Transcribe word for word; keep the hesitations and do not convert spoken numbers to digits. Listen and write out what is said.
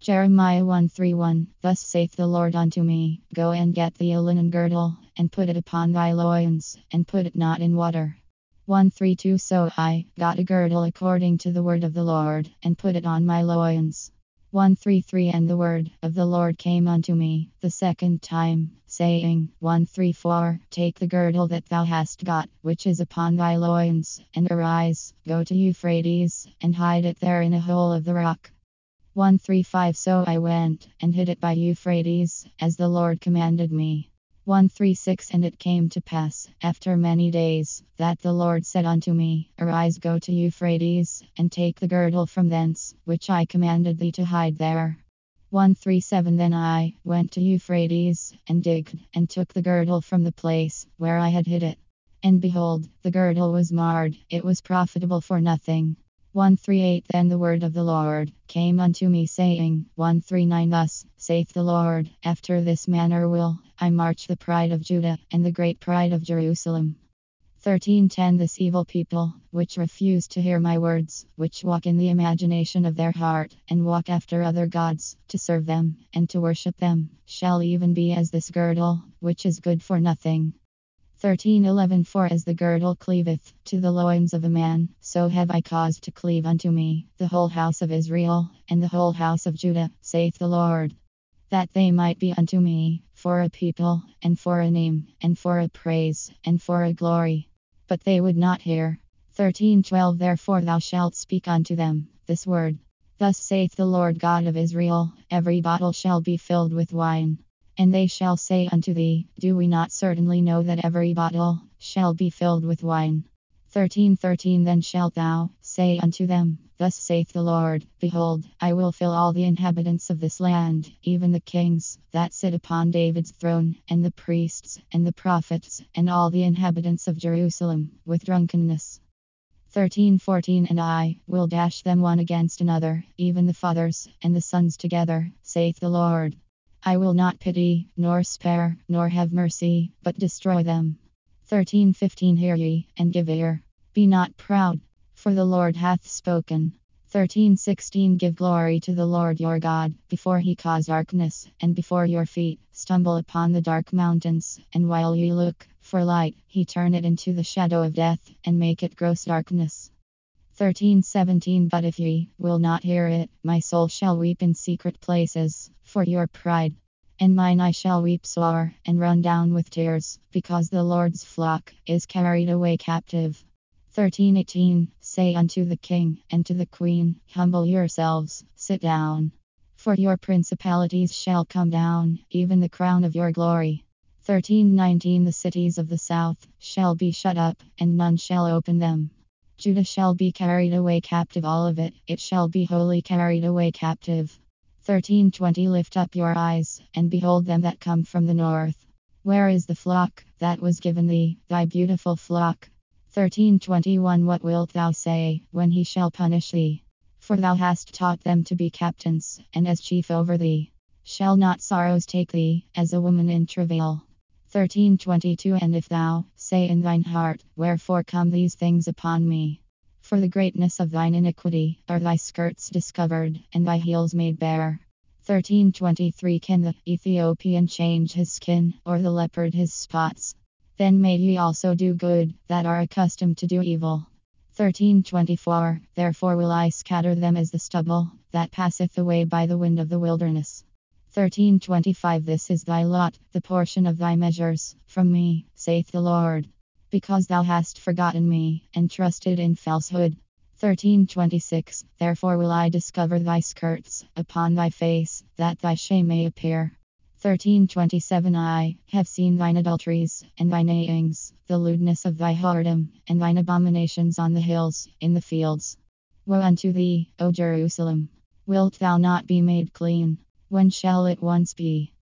Jeremiah one three one. Thus saith the Lord unto me, Go and get thee a linen girdle, and put it upon thy loins, and put it not in water. one three two. So I got a girdle according to the word of the Lord, and put it on my loins. one three three. And the word of the Lord came unto me the second time, saying, one three four. Take the girdle that thou hast got, which is upon thy loins, and arise, go to Euphrates, and hide it there in a hole of the rock. one three five. So I went, and hid it by Euphrates, as the Lord commanded me. one three six. And it came to pass, after many days, that the Lord said unto me, Arise, go to Euphrates, and take the girdle from thence, which I commanded thee to hide there. one three seven. Then I went to Euphrates, and digged, and took the girdle from the place where I had hid it. And behold, the girdle was marred, it was profitable for nothing. one three eight. Then the word of the Lord came unto me, saying, one three nine. Thus saith the Lord, After this manner will I march the pride of Judah, and the great pride of Jerusalem. thirteen ten. This evil people, which refuse to hear my words, which walk in the imagination of their heart, and walk after other gods, to serve them, and to worship them, shall even be as this girdle, which is good for nothing. thirteen eleven. For as the girdle cleaveth to the loins of a man, so have I caused to cleave unto me the whole house of Israel, and the whole house of Judah, saith the Lord, that they might be unto me for a people, and for a name, and for a praise, and for a glory. But they would not hear. thirteen twelve. Therefore thou shalt speak unto them this word. Thus saith the Lord God of Israel, Every bottle shall be filled with wine. And they shall say unto thee, Do we not certainly know that every bottle shall be filled with wine? thirteen thirteen. Then shalt thou say unto them, Thus saith the Lord, Behold, I will fill all the inhabitants of this land, even the kings that sit upon David's throne, and the priests, and the prophets, and all the inhabitants of Jerusalem, with drunkenness. thirteen fourteen. And I will dash them one against another, even the fathers and the sons together, saith the Lord. I will not pity, nor spare, nor have mercy, but destroy them. thirteen fifteen. Hear ye, and give ear. Be not proud, for the Lord hath spoken. thirteen sixteen. Give glory to the Lord your God, before he cause darkness, and before your feet stumble upon the dark mountains, and while ye look for light, he turn it into the shadow of death, and make it gross darkness. thirteen seventeen. But if ye will not hear it, my soul shall weep in secret places, for your pride. And mine eye shall weep sore, and run down with tears, because the Lord's flock is carried away captive. thirteen eighteen. Say unto the king and to the queen, Humble yourselves, sit down. For your principalities shall come down, even the crown of your glory. thirteen nineteen. The cities of the south shall be shut up, and none shall open them. Judah shall be carried away captive, all of it, it shall be wholly carried away captive. thirteen twenty. Lift up your eyes, and behold them that come from the north. Where is the flock that was given thee, thy beautiful flock? thirteen twenty-one. What wilt thou say when he shall punish thee? For thou hast taught them to be captains, and as chief over thee. Shall not sorrows take thee, as a woman in travail? thirteen twenty-two. And if thou say in thine heart, Wherefore come these things upon me? For the greatness of thine iniquity are thy skirts discovered, and thy heels made bare. thirteen twenty-three. Can the Ethiopian change his skin, or the leopard his spots? Then may ye also do good, that are accustomed to do evil. thirteen twenty-four. Therefore will I scatter them as the stubble, that passeth away by the wind of the wilderness. thirteen twenty-five. This is thy lot, the portion of thy measures, from me, saith the Lord. Because thou hast forgotten me, and trusted in falsehood. thirteen twenty-six. Therefore will I discover thy skirts upon thy face, that thy shame may appear. thirteen twenty-seven. I have seen thine adulteries, and thy neighings, the lewdness of thy whoredom, and thine abominations on the hills, in the fields. Woe unto thee, O Jerusalem! Wilt thou not be made clean? When shall it once be?